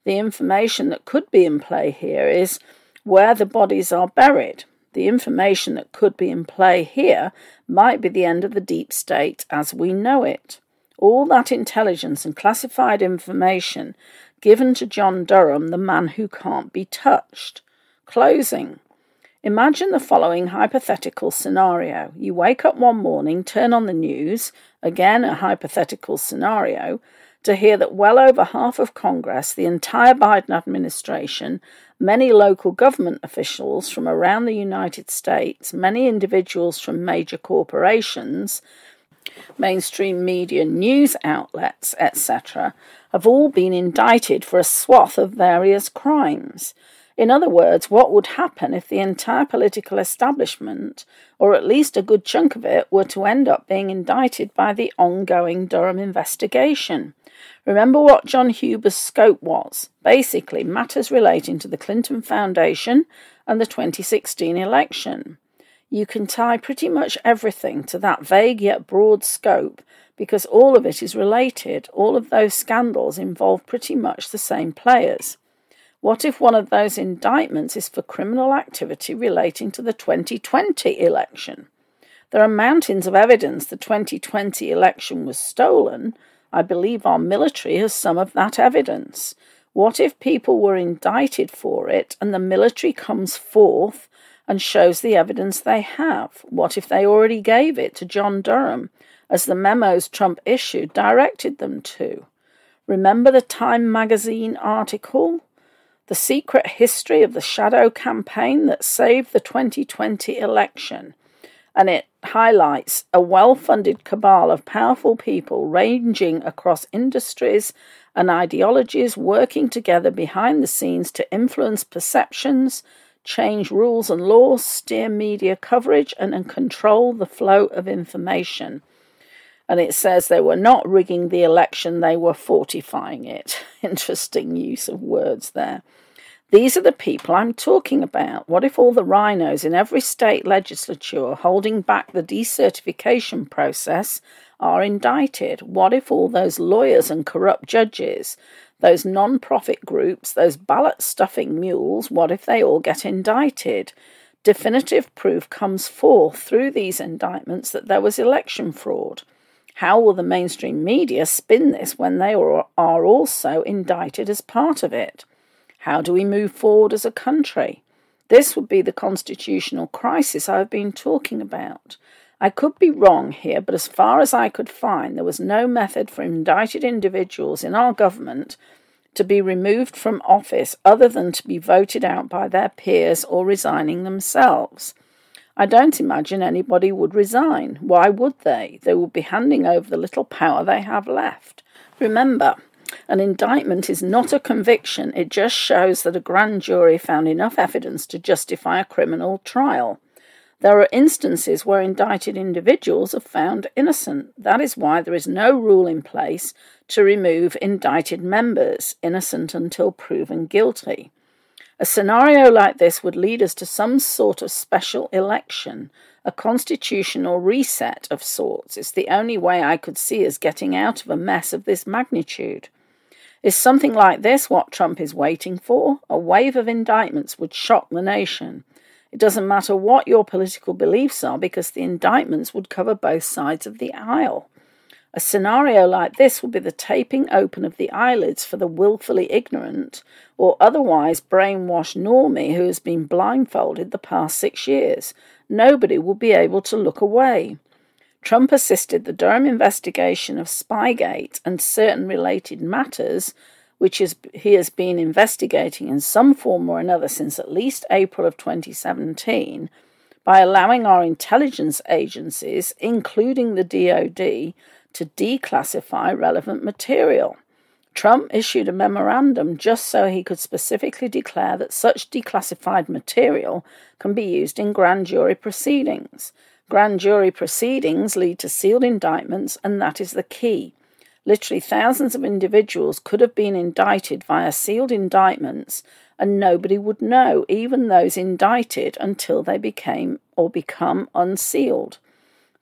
Speaker 5: The information that could be in play here is where the bodies are buried. The information that could be in play here might be the end of the deep state as we know it. All that intelligence and classified information given to John Durham, the man who can't be touched. Closing. Imagine the following hypothetical scenario. You wake up one morning, turn on the news, again a hypothetical scenario, to hear that well over half of Congress, the entire Biden administration, many local government officials from around the United States, many individuals from major corporations, mainstream media, news outlets, et cetera, have all been indicted for a swath of various crimes. In other words, what would happen if the entire political establishment, or at least a good chunk of it, were to end up being indicted by the ongoing Durham investigation? Remember what John Huber's scope was. Basically, matters relating to the Clinton Foundation and the twenty sixteen election. You can tie pretty much everything to that vague yet broad scope because all of it is related. All of those scandals involve pretty much the same players. What if one of those indictments is for criminal activity relating to the twenty twenty election? There are mountains of evidence the twenty twenty election was stolen. I believe our military has some of that evidence. What if people were indicted for it and the military comes forth and shows the evidence they have? What if they already gave it to John Durham, as the memos Trump issued directed them to? Remember the Time magazine article? The secret history of the shadow campaign that saved the twenty twenty election. And it highlights a well-funded cabal of powerful people ranging across industries and ideologies working together behind the scenes to influence perceptions, change rules and laws, steer media coverage, and, and control the flow of information. And it says they were not rigging the election, they were fortifying it. Interesting use of words there. These are the people I'm talking about. What if all the rhinos in every state legislature holding back the decertification process are indicted? What if all those lawyers and corrupt judges, those non-profit groups, those ballot-stuffing mules, what if they all get indicted? Definitive proof comes forth through these indictments that there was election fraud. How will the mainstream media spin this when they are also indicted as part of it? How do we move forward as a country? This would be the constitutional crisis I've been talking about. I could be wrong here, but as far as I could find, there was no method for indicted individuals in our government to be removed from office other than to be voted out by their peers or resigning themselves. I don't imagine anybody would resign. Why would they? They would be handing over the little power they have left. Remember, an indictment is not a conviction. It just shows that a grand jury found enough evidence to justify a criminal trial. There are instances where indicted individuals are found innocent. That is why there is no rule in place to remove indicted members, innocent until proven guilty. A scenario like this would lead us to some sort of special election, a constitutional reset of sorts. It's the only way I could see us getting out of a mess of this magnitude. Is something like this what Trump is waiting for? A wave of indictments would shock the nation. It doesn't matter what your political beliefs are because the indictments would cover both sides of the aisle. A scenario like this would be the taping open of the eyelids for the willfully ignorant or otherwise brainwashed normie who has been blindfolded the past six years. Nobody will be able to look away. Trump assisted the Durham investigation of Spygate and certain related matters, which is, he has been investigating in some form or another since at least April of twenty seventeen, by allowing our intelligence agencies, including the D O D, to declassify relevant material. Trump issued a memorandum just so he could specifically declare that such declassified material can be used in grand jury proceedings. Grand jury proceedings lead to sealed indictments, and that is the key. Literally thousands of individuals could have been indicted via sealed indictments, and nobody would know, even those indicted, until they became or become unsealed.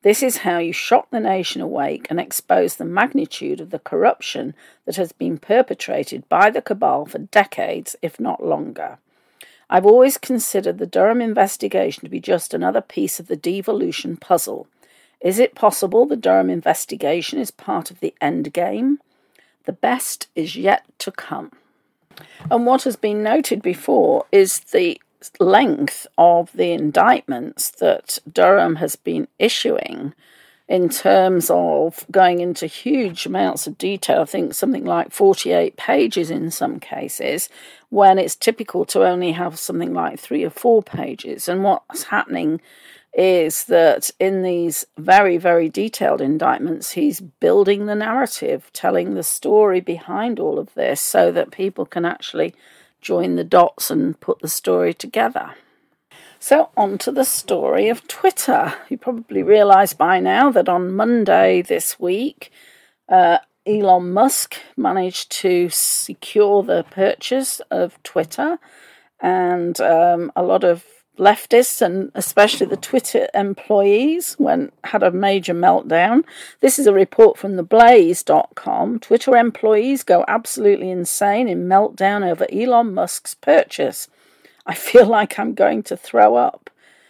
Speaker 5: This is how you shock the nation awake and expose the magnitude of the corruption that has been perpetrated by the cabal for decades, if not longer. I've always considered the Durham investigation to be just another piece of the devolution puzzle. Is it possible the Durham investigation is part of the end game? The best is yet to come. And what has been noted before is the length of the indictments that Durham has been issuing in terms of going into huge amounts of detail. I think something like forty-eight pages in some cases, when it's typical to only have something like three or four pages. And what's happening is that in these very, very detailed indictments, he's building the narrative, telling the story behind all of this so that people can actually join the dots and put the story together. So on to the story of Twitter. You probably realise by now that on Monday this week, uh, Elon Musk managed to secure the purchase of Twitter, and um, a lot of leftists and especially the Twitter employees went had a major meltdown. This is a report from the blaze dot com. Twitter employees go absolutely insane in meltdown over Elon Musk's purchase. I feel like I'm going to throw up.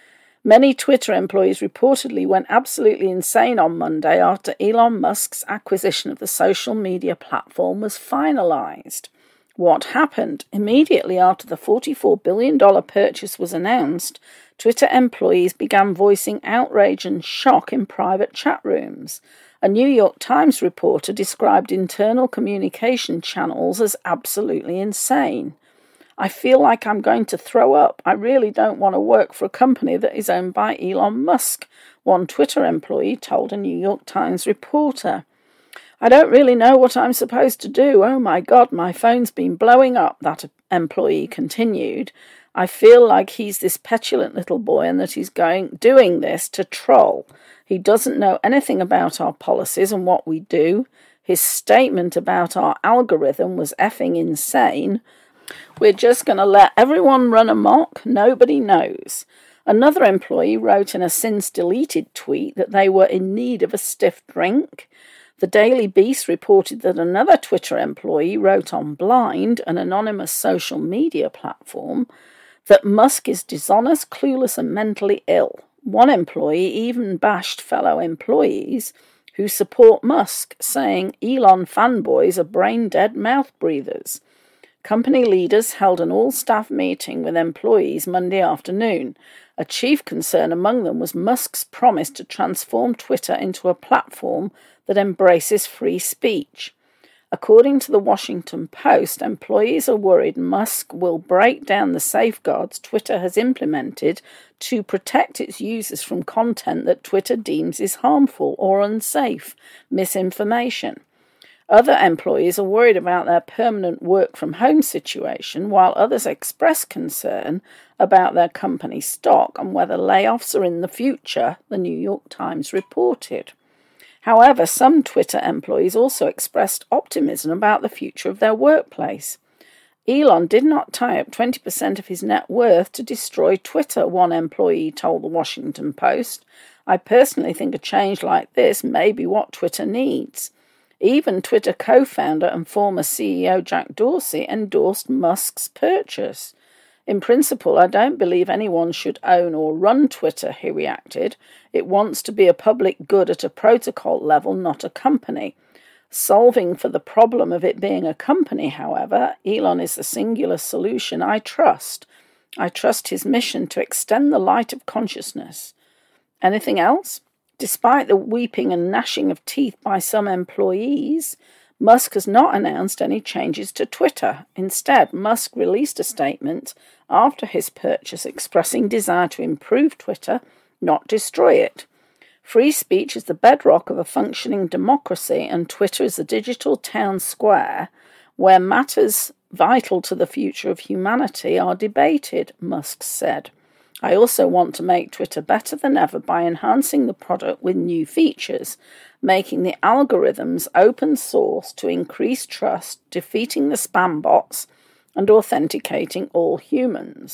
Speaker 5: Many Twitter employees reportedly went absolutely insane on Monday after Elon Musk's acquisition of the social media platform was finalized. What happened? Immediately after the forty-four billion dollars purchase was announced, Twitter employees began voicing outrage and shock in private chat rooms. A New York Times reporter described internal communication channels as absolutely insane. I feel like I'm going to throw up. I really don't want to work for a company that is owned by Elon Musk, one Twitter employee told a New York Times reporter. I don't really know what I'm supposed to do. Oh my God, my phone's been blowing up, that employee continued. I feel like he's this petulant little boy and that he's going doing this to troll. He doesn't know anything about our policies and what we do. His statement about our algorithm was effing insane. We're just going to let everyone run amok. Nobody knows. Another employee wrote in a since deleted tweet that they were in need of a stiff drink. The Daily Beast reported that another Twitter employee wrote on Blind, an anonymous social media platform, that Musk is dishonest, clueless, and mentally ill. One employee even bashed fellow employees who support Musk, saying Elon fanboys are brain-dead mouth breathers. Company leaders held an all-staff meeting with employees Monday afternoon. A chief concern among them was Musk's promise to transform Twitter into a platform that embraces free speech. According to the Washington Post, employees are worried Musk will break down the safeguards Twitter has implemented to protect its users from content that Twitter deems is harmful or unsafe, misinformation. Other employees are worried about their permanent work-from-home situation, while others express concern about their company stock and whether layoffs are in the future, the New York Times reported. However, some Twitter employees also expressed optimism about the future of their workplace. Elon did not tie up twenty percent of his net worth to destroy Twitter, one employee told the Washington Post. I personally think a change like this may be what Twitter needs. Even Twitter co-founder and former C E O Jack Dorsey endorsed Musk's purchase. In principle, I don't believe anyone should own or run Twitter, he reacted. It wants to be a public good at a protocol level, not a company. Solving for the problem of it being a company, however, Elon is the singular solution I trust. I trust his mission to extend the light of consciousness. Anything else? Despite the weeping and gnashing of teeth by some employees, Musk has not announced any changes to Twitter. Instead, Musk released a statement after his purchase expressing desire to improve Twitter, not destroy it. Free speech is the bedrock of a functioning democracy, and Twitter is the digital town square where matters vital to the future of humanity are debated, Musk said. I also want to make Twitter better than ever by enhancing the product with new features, making the algorithms open source to increase trust, defeating the spam bots, and authenticating all humans.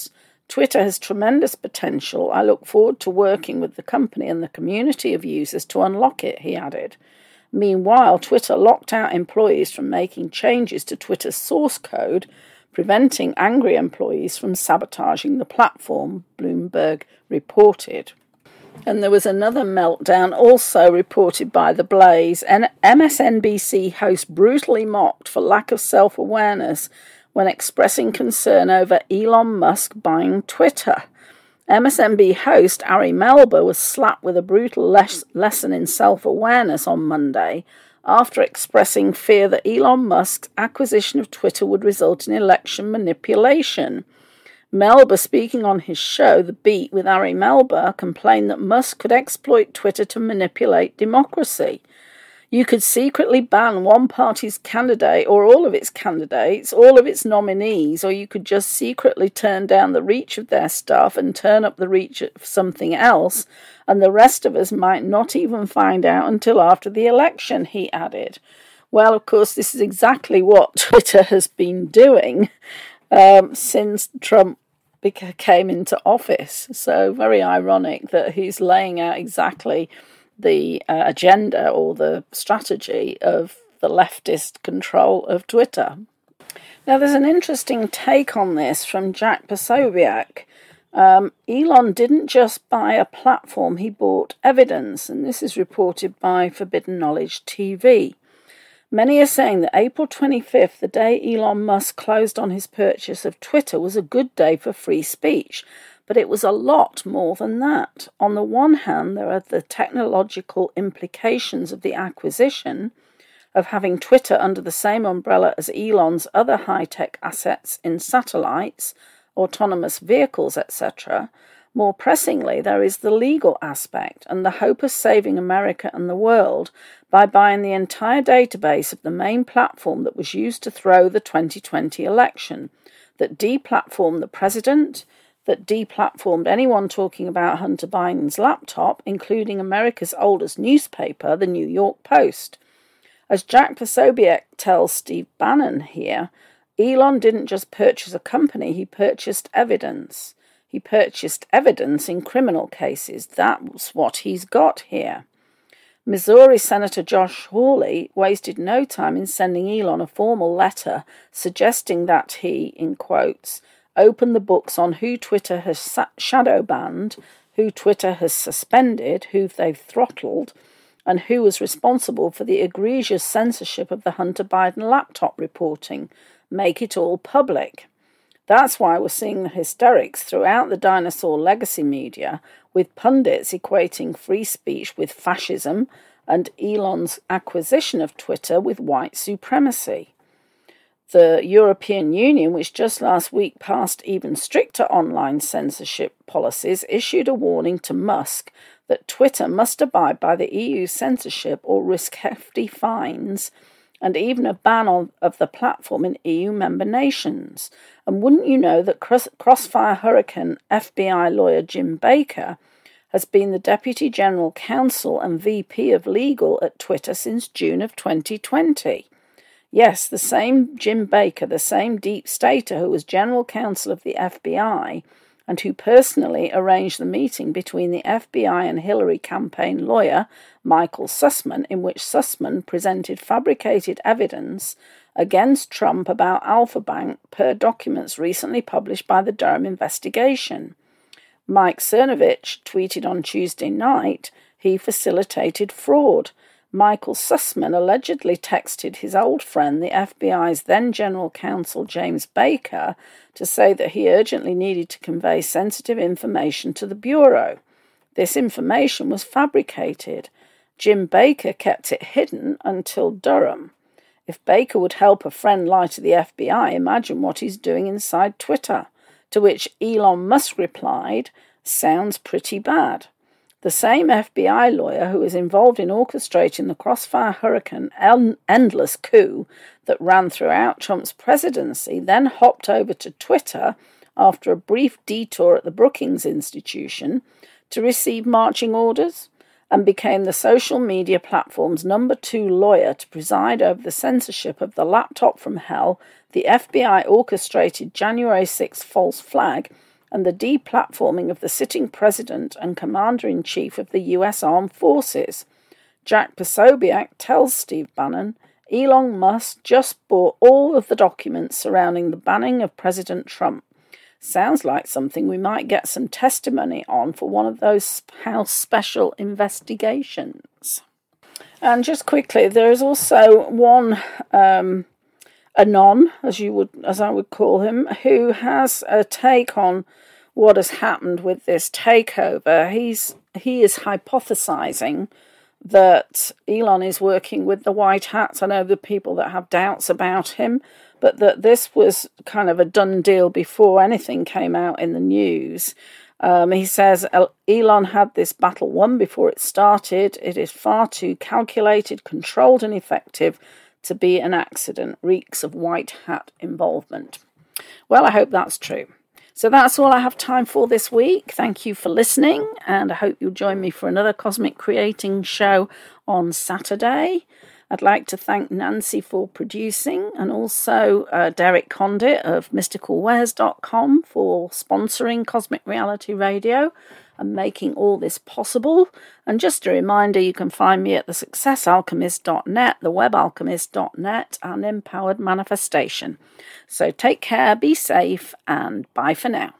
Speaker 5: Twitter has tremendous potential. I look forward to working with the company and the community of users to unlock it, he added. Meanwhile, Twitter locked out employees from making changes to Twitter's source code, preventing angry employees from sabotaging the platform, Bloomberg reported. And there was another meltdown also reported by The Blaze. An M S N B C host brutally mocked for lack of self-awareness when expressing concern over Elon Musk buying Twitter. M S N B C host Ari Melber was slapped with a brutal les- lesson in self-awareness on Monday after expressing fear that Elon Musk's acquisition of Twitter would result in election manipulation. Melber, speaking on his show, The Beat with Ari Melber, complained that Musk could exploit Twitter to manipulate democracy. You could secretly ban one party's candidate or all of its candidates, all of its nominees, or you could just secretly turn down the reach of their stuff and turn up the reach of something else, and the rest of us might not even find out until after the election, he added. Well, of course, this is exactly what Twitter has been doing um, since Trump came into office. So very ironic that he's laying out exactly the uh, agenda or the strategy of the leftist control of Twitter. Now, there's an interesting take on this from Jack Posobiec. Um, Elon didn't just buy a platform, he bought evidence, and this is reported by Forbidden Knowledge T V. Many are saying that April twenty-fifth, the day Elon Musk closed on his purchase of Twitter, was a good day for free speech. But it was a lot more than that. On the one hand, there are the technological implications of the acquisition, of having Twitter under the same umbrella as Elon's other high-tech assets in satellites, autonomous vehicles, et cetera. More pressingly, there is the legal aspect and the hope of saving America and the world by buying the entire database of the main platform that was used to throw the twenty twenty election, that deplatformed the president, that deplatformed anyone talking about Hunter Biden's laptop, including America's oldest newspaper, the New York Post. As Jack Posobiec tells Steve Bannon here, Elon didn't just purchase a company, he purchased evidence. He purchased evidence in criminal cases. That's what he's got here. Missouri Senator Josh Hawley wasted no time in sending Elon a formal letter suggesting that he, in quotes, open the books on who Twitter has shadow banned, who Twitter has suspended, who they've throttled, and who was responsible for the egregious censorship of the Hunter Biden laptop reporting. Make it all public. That's why we're seeing the hysterics throughout the dinosaur legacy media, with pundits equating free speech with fascism and Elon's acquisition of Twitter with white supremacy. The European Union, which just last week passed even stricter online censorship policies, issued a warning to Musk that Twitter must abide by the E U censorship or risk hefty fines and even a ban on, of the platform in E U member nations. And wouldn't you know that Cross, Crossfire Hurricane F B I lawyer Jim Baker has been the Deputy General Counsel and V P of Legal at Twitter since June of twenty twenty. Yes, the same Jim Baker, the same deep stater who was General Counsel of the F B I and who personally arranged the meeting between the F B I and Hillary campaign lawyer Michael Sussman, in which Sussman presented fabricated evidence against Trump about Alpha Bank per documents recently published by the Durham investigation. Mike Cernovich tweeted on Tuesday night he facilitated fraud. Michael Sussman allegedly texted his old friend, the F B I's then General Counsel James Baker, to say that he urgently needed to convey sensitive information to the Bureau. This information was fabricated. Jim Baker kept it hidden until Durham. If Baker would help a friend lie to the F B I, imagine what he's doing inside Twitter. To which Elon Musk replied, sounds pretty bad. The same F B I lawyer who was involved in orchestrating the Crossfire Hurricane endless coup that ran throughout Trump's presidency then hopped over to Twitter after a brief detour at the Brookings Institution to receive marching orders and became the social media platform's number two lawyer to preside over the censorship of the laptop from hell, the F B I orchestrated January sixth false flag, and the deplatforming of the sitting president and commander-in-chief of the U S Armed Forces. Jack Posobiec tells Steve Bannon, Elon Musk just bought all of the documents surrounding the banning of President Trump. Sounds like something we might get some testimony on for one of those House special investigations. And just quickly, there is also one um, anon, as you would, as I would call him, who has a take on what has happened with this takeover. He's he is hypothesizing that Elon is working with the White Hats. I know the people that have doubts about him, but that this was kind of a done deal before anything came out in the news. Um, he says Elon had this battle won before it started. It is far too calculated, controlled and effective to be an accident. Reeks of White Hat involvement. Well, I hope that's true. So that's all I have time for this week. Thank you for listening, and I hope you'll join me for another Cosmic Creating show on Saturday. I'd like to thank Nancy for producing, and also uh, Derek Condit of mystical wares dot com for sponsoring Cosmic Reality Radio and making all this possible. And just a reminder, you can find me at the success alchemist dot net, the web alchemist dot net, and Empowered Manifestation. So take care, be safe, and bye for now.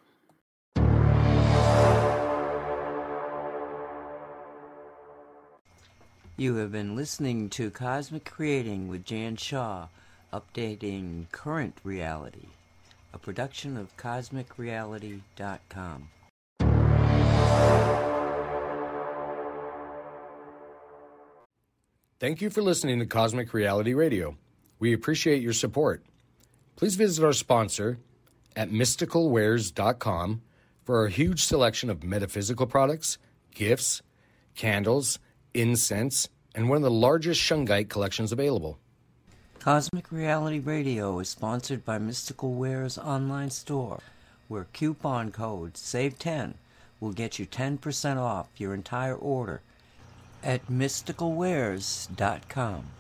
Speaker 1: You have been listening to Cosmic Creating with Jan Shaw, updating current reality, a production of cosmic reality dot com.
Speaker 6: Thank you for listening to Cosmic Reality Radio. We appreciate your support. Please visit our sponsor at mystical wares dot com for a huge selection of metaphysical products, gifts, candles, incense, and one of the largest shungite collections available.
Speaker 1: Cosmic Reality Radio is sponsored by Mystical Wares online store, where coupon code save ten will get you ten percent off your entire order at mystical wares dot com.